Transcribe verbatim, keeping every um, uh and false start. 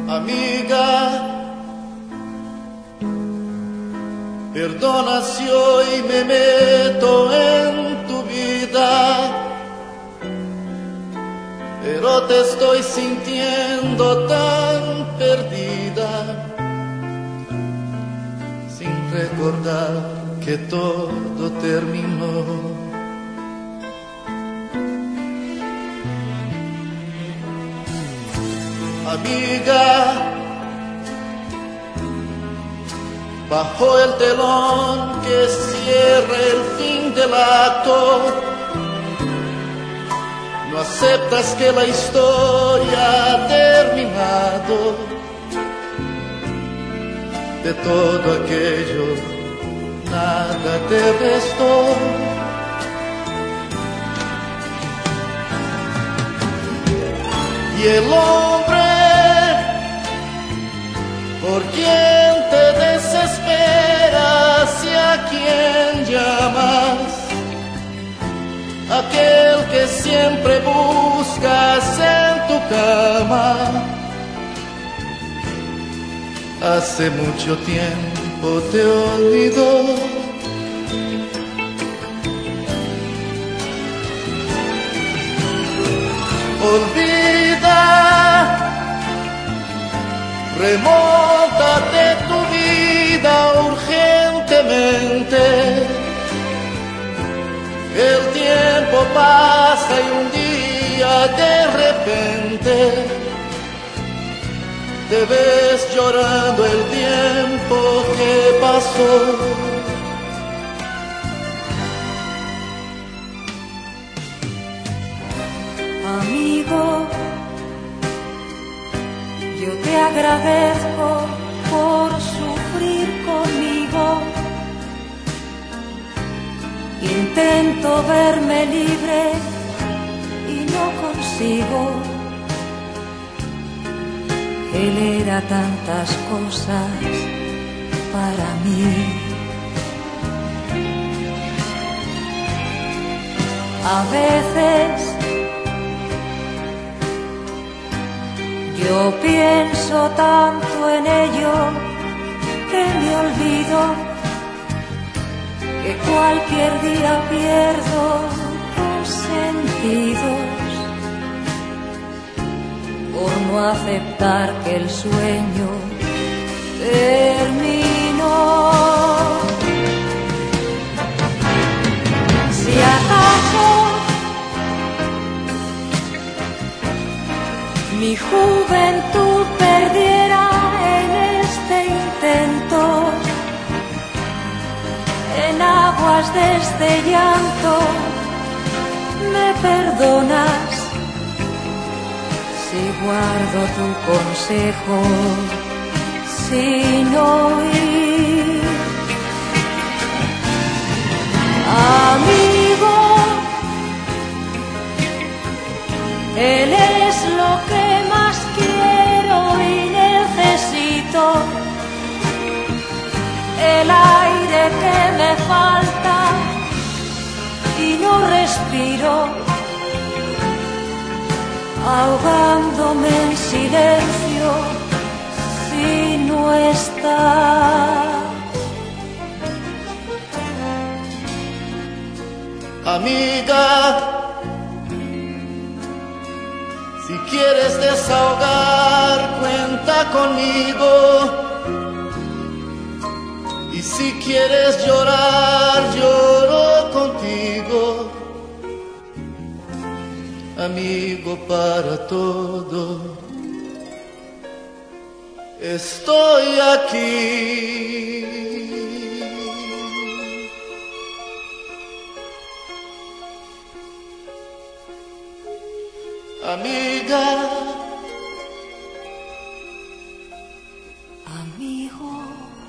Amiga, perdona si hoy me meto en tu vida, pero te estoy sintiendo tan perdida, sin recordar que todo terminó. Amiga, bajo el telón que cierra el fin del acto, no aceptas que la historia ha terminado. De todo aquello nada te restó. Y el hombre por quien te desesperas y a quien llamas, aquel que siempre buscas en tu cama, hace mucho tiempo te olvidó. Olvida, remóntate tu vida urgentemente. El tiempo pasa y un día de repente te ves llorando el tiempo que pasó. Amigo, yo te agradezco por sufrir conmigo. Intento verme libre y no consigo. Él era tantas cosas para mí. A veces yo pienso tanto en ello que me olvido que cualquier día pierdo los sentidos por no aceptar que el sueño terminó. Si acaso mi juventud perdiera en este intento, en aguas de este llanto, ¿me perdonas si guardo tu consejo sin oír? Amigo, él es lo que más quiero y necesito, el aire que me falta y no respiro, ahogándome en silencio si no estás. Amiga, si quieres desahogar, cuenta conmigo. Y si quieres llorar, lloro contigo. Amigo para todo, estoy aquí. Amiga, amigo.